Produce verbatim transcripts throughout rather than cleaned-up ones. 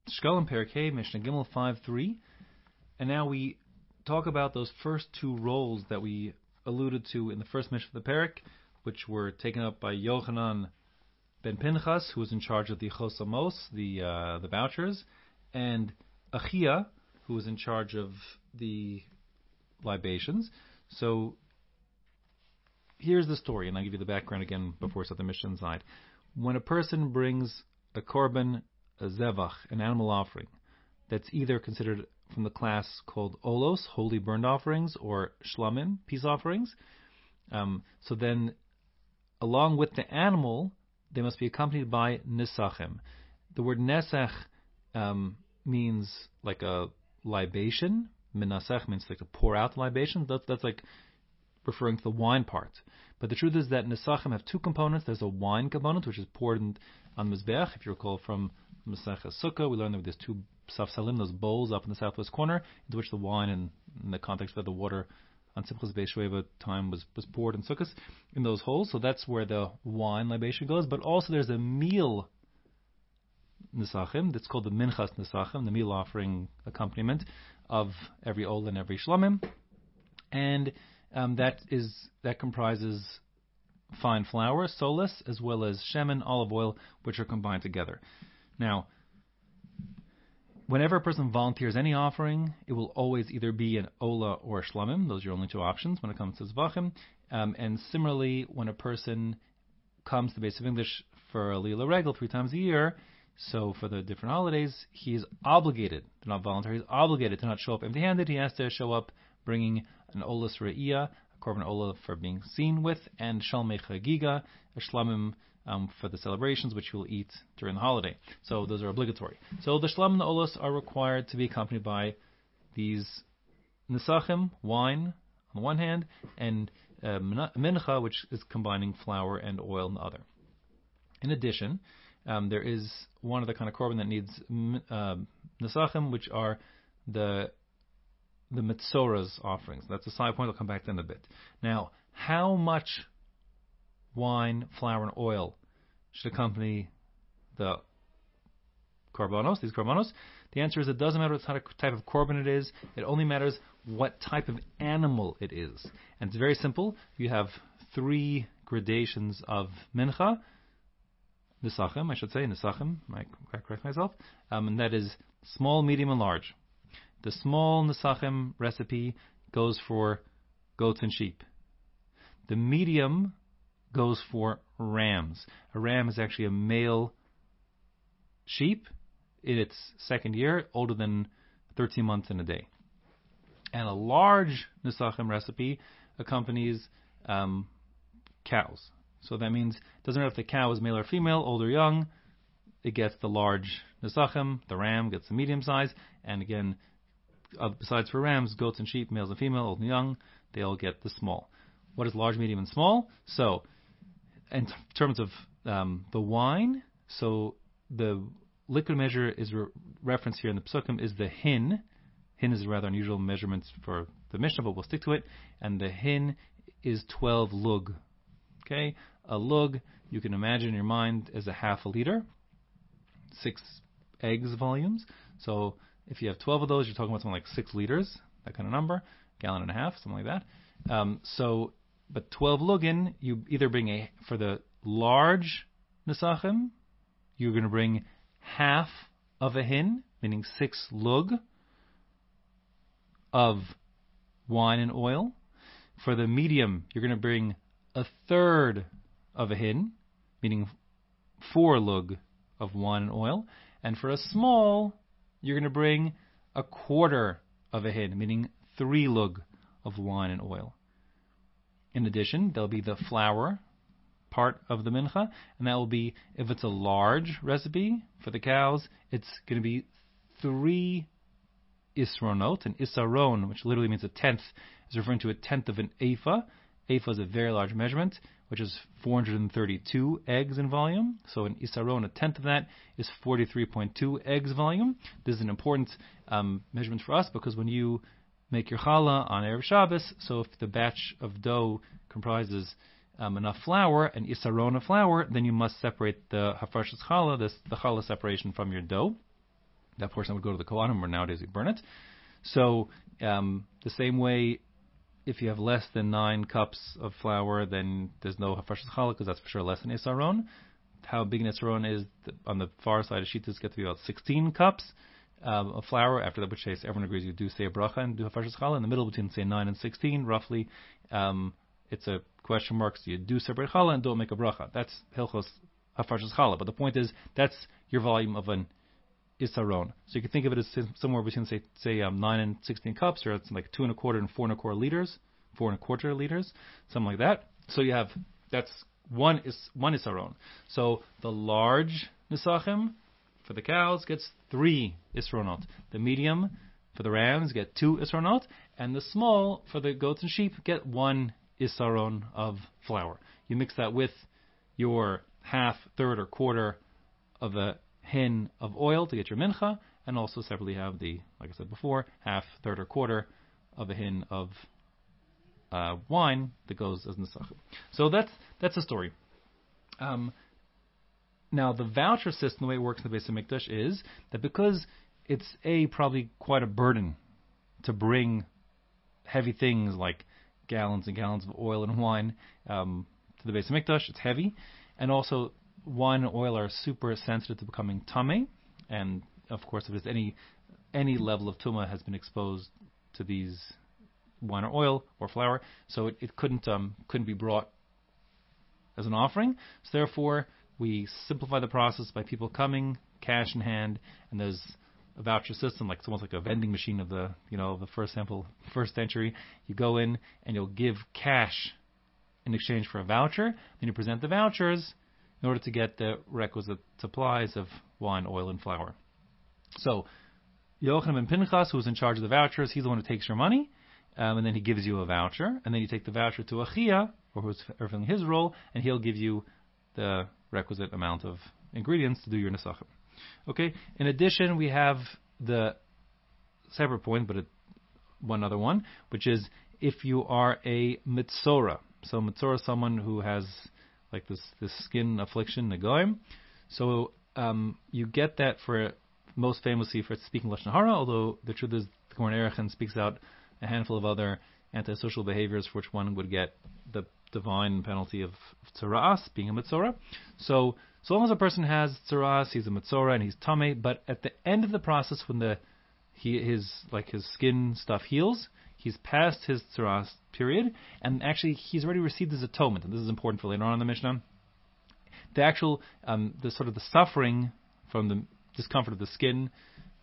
Shkolim Perikei, Mishnah Gimel five three. And now we talk about those first two roles that we alluded to in the first Mishnah of the Perik, which were taken up by Yochanan ben Pinchas, who was in charge of the Chosamos, the uh, the vouchers, and Achia, who was in charge of the libations. So here's the story, and I'll give you the background again before we start the Mishnah inside. When a person brings a korban, a zevach, an animal offering, that's either considered from the class called olos, holy burnt offerings, or shlamim, peace offerings, um, so then along with the animal, they must be accompanied by nesachim. The word nesach um, means like a libation. Menasech means like to pour out the libation. That's, that's like referring to the wine part. But the truth is that nesachim have two components. There's a wine component, which is poured in, on mizbeach. If you recall from Masechah Sukkah, we learned that there's two safsalim, those bowls up in the southwest corner, into which the wine, and in the context of the water on Simchas Beis Sheva time was, was poured in Sukkot in those holes. So that's where the wine libation goes. But also there's a meal nesachim that's called the minchas nesachim, the meal offering accompaniment of every ol and every shlamim, and um, that is that comprises fine flour, solas, as well as shemen, olive oil, which are combined together. Now, whenever a person volunteers any offering, it will always either be an ola or a shlamim. Those are your only two options when it comes to zvachim. Um, and similarly, when a person comes to basic English for a lila regel three times a year, so for the different holidays, he is obligated, not voluntary, he's obligated to not show up empty-handed. He has to show up bringing an olas re'iyah, a korban ola for being seen with, and shalmei chagiga, a shlamim um, for the celebrations, which you will eat during the holiday. So those are obligatory. So the shlamim and the olas are required to be accompanied by these nesachim, wine on the one hand, and uh, mincha, which is combining flour and oil on the other. In addition, um, there is one other kind of korban that needs uh, nesachim, which are the the mitzora's offerings. That's a side point. I'll come back to that in a bit. Now, how much wine, flour, and oil should accompany the korbanos, these korbanos? The answer is it doesn't matter what type of korban it is. It only matters what type of animal it is. And it's very simple. You have three gradations of mincha, nesachim, I should say, nesachim, I correct myself, um, and that is small, medium, and large. The small nesachim recipe goes for goats and sheep. The medium goes for rams. A ram is actually a male sheep in its second year, older than thirteen months and a day. And a large nesachim recipe accompanies um, cows. So that means it doesn't matter if the cow is male or female, old or young, it gets the large nesachim, the ram gets the medium size, and again, uh, besides for rams, goats and sheep, males and female, old and young, they all get the small. What is large, medium, and small? So, in t- terms of um, the wine, so the liquid measure is re- referenced here in the Psukim is the hin. Hin is a rather unusual measurement for the Mishnah, but we'll stick to it. And the hin is twelve lug. Okay, a lug you can imagine in your mind as a half a liter, six eggs volumes. So if you have twelve of those, you're talking about something like six liters, that kind of number, gallon and a half, something like that. Um, so, but twelve lugin, you either bring a, for the large nesachim, you're going to bring half of a hin, meaning six lug of wine and oil. For the medium, you're going to bring a third of a hin, meaning four lug of wine and oil. And for a small, you're going to bring a quarter of a hin, meaning three lug of wine and oil. In addition, there'll be the flour part of the mincha, and that will be, if it's a large recipe for the cows, it's going to be three isronot, and isaron, which literally means a tenth, is referring to a tenth of an ephah. Ephah is a very large measurement, which is four hundred thirty-two eggs in volume. So an isaron, a tenth of that, is forty-three point two eggs volume. This is an important um, measurement for us because when you make your challah on Erev Shabbos, so if the batch of dough comprises um, enough flour, an isaron of flour, then you must separate the hafarshas challah, this, the challah separation from your dough. that portion would go to the Kohanim, or nowadays we burn it. So um, the same way, if you have less than nine cups of flour, then there's no Hafarshas Challah, because that's for sure less than Isaron. How big an Isaron is, on the far side of Shitas, get to be about sixteen cups um, of flour, after that, which case everyone agrees you do say a bracha and do Hafarshas Challah. In the middle, between, say, nine and sixteen, roughly, um, it's a question mark, so you do separate Challah and don't make a bracha. That's Hilchos Hafarshas Challah. But the point is, that's your volume of an Isaron. So you can think of it as somewhere between, say, say um, nine and sixteen cups, or it's like two and a quarter and four and a quarter liters, four and a quarter liters, something like that. So you have, that's one is one Isaron. So the large Nisachim for the cows gets three Isronot. The medium for the rams get two Isronot, and the small for the goats and sheep get one Isaron of flour. You mix that with your half, third, or quarter of a hin of oil to get your mincha, and also separately have the, like I said before, half, third, or quarter of a hin of uh, wine that goes as nesachim. So that's that's the story. Um, now the voucher system, the way it works in the Beis HaMikdash, is that because it's a probably quite a burden to bring heavy things like gallons and gallons of oil and wine um, to the Beis HaMikdash, it's heavy, and also wine and oil are super sensitive to becoming tamei, and of course, if there's any any level of tumah has been exposed to these wine or oil or flour, so it, it couldn't um, couldn't be brought as an offering. So therefore, we simplify the process by people coming, cash in hand, and there's a voucher system, like it's almost like a vending machine of the you know the first sample first century. You go in and you'll give cash in exchange for a voucher. Then you present the vouchers in order to get the requisite supplies of wine, oil, and flour. So, Yochanan ben Pinchas, who's in charge of the vouchers, he's the one who takes your money, um, and then he gives you a voucher, and then you take the voucher to Achia, or who's fulfilling his role, and he'll give you the requisite amount of ingredients to do your nesachim. Okay. In addition, we have the separate point, but it, one other one, which is if you are a mitzora. So mitzora is someone who has like this, this skin affliction, negoim. So um, you get that for most famously for speaking Lashon Hara, although the truth is the Kohen Erechim speaks out a handful of other antisocial behaviors for which one would get the divine penalty of tzaraas, being a mitzora. So so long as a person has tzaraas, he's a mitzora and he's tamei, but at the end of the process when the he his like his skin stuff heals, he's past his tzaraas period, and actually he's already received his atonement, and this is important for later on in the Mishnah. The actual, um, the sort of the suffering from the discomfort of the skin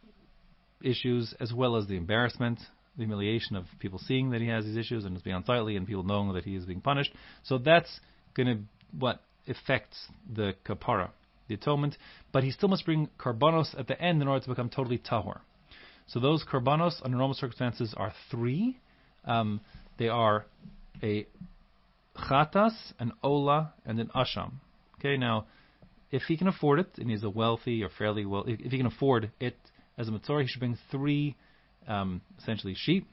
issues, as well as the embarrassment, the humiliation of people seeing that he has these issues and is being unsightly, and people knowing that he is being punished. So that's going to what affects the kapara, the atonement. But he still must bring karbanos at the end in order to become totally tahor. So those karbanos, under normal circumstances, are three. Um, they are a chatas, an ola, and an asham. Okay, now, if he can afford it, and he's a wealthy or fairly well, if, if he can afford it as a mitzvah, he should bring three, um, essentially sheep,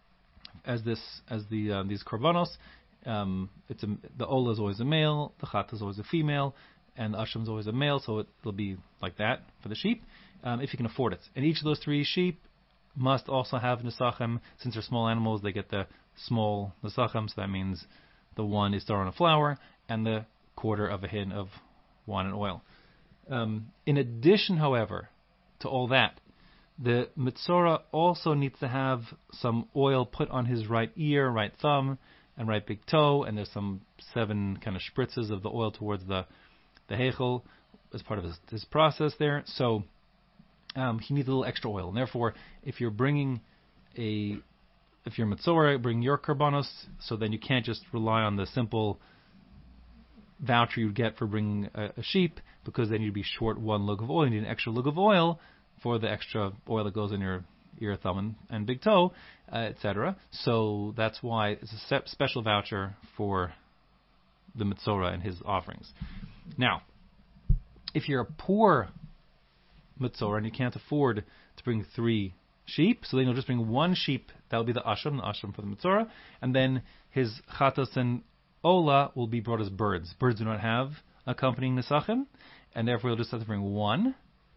as this, as the uh, these korbanos. Um, it's a, the ola is always a male, the chata is always a female, and the asham is always a male, so it, it'll be like that for the sheep, um, if you can afford it. And each of those three sheep must also have nesachim. Since they're small animals, they get the small nesachim, so that means the one is on a flour, and the quarter of a hin of wine and oil. Um, in addition, however, to all that, the mitzora also needs to have some oil put on his right ear, right thumb, and right big toe, and there's some seven kind of spritzes of the oil towards the the heichel as part of his, his process there. So um, he needs a little extra oil, and therefore, if you're bringing a if you're mitzora, bring your karbanos, so then you can't just rely on the simple voucher you'd get for bringing a, a sheep, because then you'd be short one lug of oil. You need an extra lug of oil for the extra oil that goes in your ear, thumb, and, and big toe, uh, et cetera. So that's why it's a se- special voucher for the mitzora and his offerings. Now, if you're a poor mitzora and you can't afford to bring three sheep, so then you'll just bring one sheep. That'll be the asham, the asham for the mitzora, and then his chatas and ola will be brought as birds. Birds do not have accompanying nesachim, and therefore you'll just have to bring one,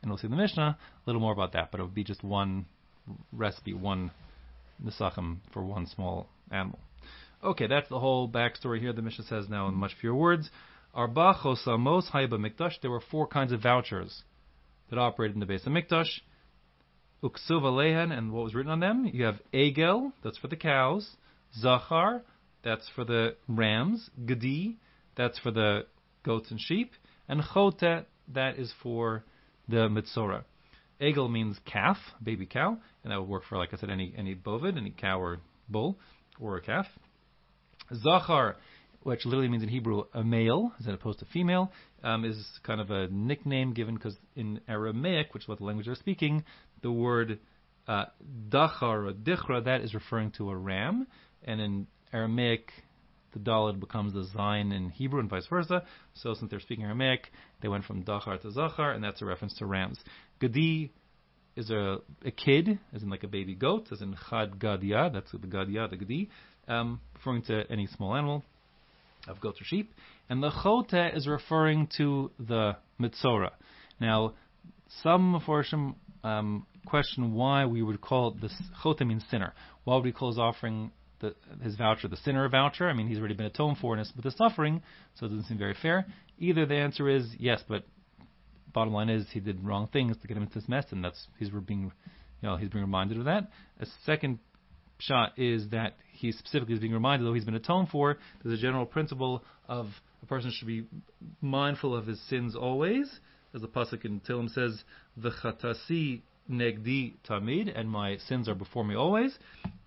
and we'll see in the Mishnah a little more about that, but it would be just one recipe, one nesachim for one small animal. Okay, that's the whole backstory here. The Mishnah says now in much fewer words, Arba chosamos hayba mikdash. There were four kinds of vouchers that operated in the Beis HaMikdash. Uksuv alehen, and what was written on them? You have egel, that's for the cows. Zachar, that's for the rams. Gedi, that's for the goats and sheep. And chote, that is for the mitzora. Egel means calf, baby cow, and that would work for, like I said, any any bovid, any cow or bull, or a calf. Zachar, which literally means in Hebrew a male, as opposed to female, um, is kind of a nickname given because in Aramaic, which is what the language they're speaking, the word uh, dachar or dichra, that is referring to a ram, and in Aramaic, the daled becomes the zayin in Hebrew and vice versa. So since they're speaking Aramaic, they went from dachar to zachar, and that's a reference to rams. Gedi is a, a kid, as in like a baby goat, as in chad gadia, that's the gadia, the gedi, um, referring to any small animal of goats or sheep. And the chote is referring to the mitzora. Now, some Meforshim um, question why we would call this chote means sinner. Why would we call his offering, the, his voucher, the sinner voucher? I mean, he's already been atoned for with the suffering, so it doesn't seem very fair. Either the answer is yes, but bottom line is he did wrong things to get him into this mess, and that's he's being, you know, he's being reminded of that. A second shot is that he specifically is being reminded, though he's been atoned for, there's a general principle of a person should be mindful of his sins always, as the pasuk in Tehillim says, "V'chatasi negdi tamid," and my sins are before me always.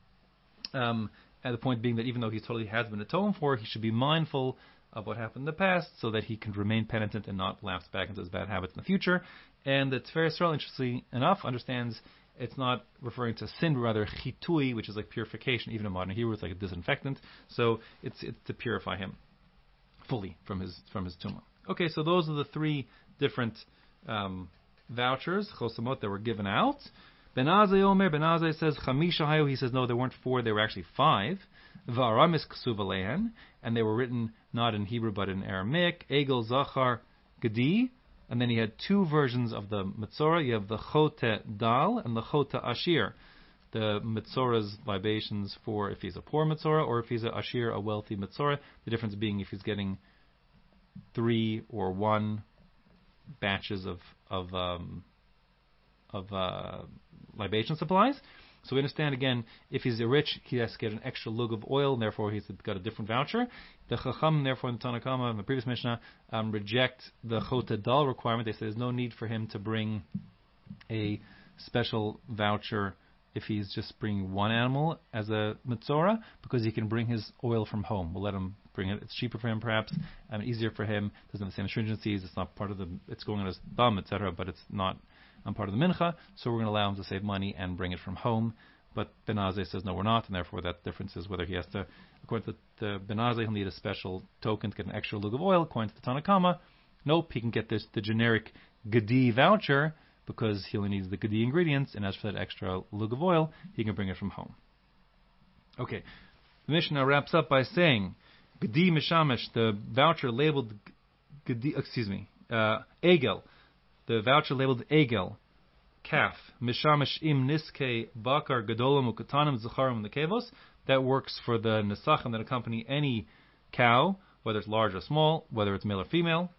Um, and the point being that even though he totally has been atoned for, he should be mindful of what happened in the past, so that he can remain penitent and not lapse back into his bad habits in the future. And the Tiferes Yisrael, interestingly enough, understands it's not referring to sin, but rather chitui, which is like purification. Even in modern Hebrew, it's like a disinfectant. So it's it's to purify him fully from his from his tumah. Okay, so those are the three different um, vouchers, chosamot, that were given out. Ben Azai Omer, Ben Azai says chamisha hayu. He says no, there weren't four, there were actually five. Va'aramis ksuv aleihen, and they were written not in Hebrew but in Aramaic. Egel, Zachar, Gedi. And then he had two versions of the Mitzorah. You have the Chote Dal and the Chote Ashir. The Mitzorah's libations for if he's a poor Mitzorah or if he's a Ashir, a wealthy Mitzorah. The difference being if he's getting three or one batches of of um, of uh, libation supplies. So we understand, again, if he's a rich, he has to get an extra lug of oil, and therefore he's got a different voucher. The Chacham, therefore, in the Tanna Kama, in the previous Mishnah, um, reject the Chote Dal requirement. They say there's no need for him to bring a special voucher if he's just bringing one animal as a Mitzorah, because he can bring his oil from home. We'll let him bring it. It's cheaper for him, perhaps, and easier for him. Doesn't have the same stringencies. It's not part of the, it's going on his bum, et cetera, but it's not I'm part of the mincha, so we're going to allow him to save money and bring it from home. But Ben Azai says no, we're not, and therefore that difference is whether he has to, according to, to Ben Azai, he'll need a special token to get an extra lug of oil. According to the Tanna Kama, nope, he can get this the generic Gedi voucher because he only needs the Gedi ingredients, and as for that extra lug of oil, he can bring it from home. Okay, the Mishnah wraps up by saying Gedi Mishamish, the voucher labeled Gedi, excuse me, uh, Egel. The voucher labeled Egel, calf, Mishamish im niske bakar gadolam ukatanim zacharim nekevos. That works for the nesachim that accompany any cow, whether it's large or small, whether it's male or female.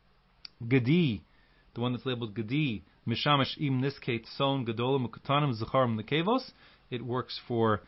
Gedi, the one that's labeled Gedi, Mishamish im niske tson gadolam ukatanim zacharim nekevos. It works for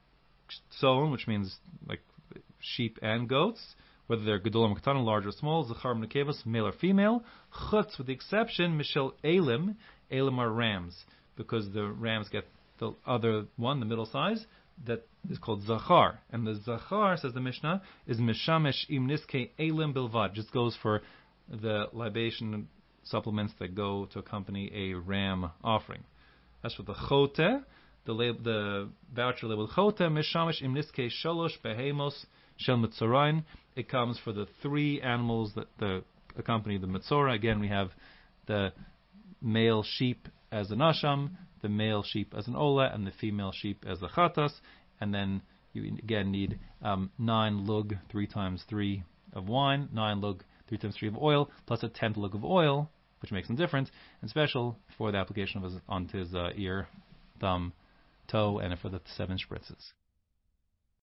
tson, which means like sheep and goats, whether they're gedolim or katanim, large or small, zachar nekevos, male or female. Chutz, with the exception, mishel elim. Elim are rams, because the rams get the other one, the middle size, that is called zachar. And the zachar, says the Mishnah, is mishamesh im niske elim bilvad. Just goes for the libation supplements that go to accompany a ram offering. As for the chote, the, lab, the voucher labeled chote, mishamesh im niske shalosh behemos shel mitzorain. It comes for the three animals that the, accompany the Mitzorah. Again, we have the male sheep as an asham, the male sheep as an ola, and the female sheep as a chatas. And then you again need um, nine lug, three times three of wine, nine lug, three times three of oil, plus a tenth lug of oil which makes him different and special for the application of his onto his uh, ear, thumb, toe, and for the seven spritzes.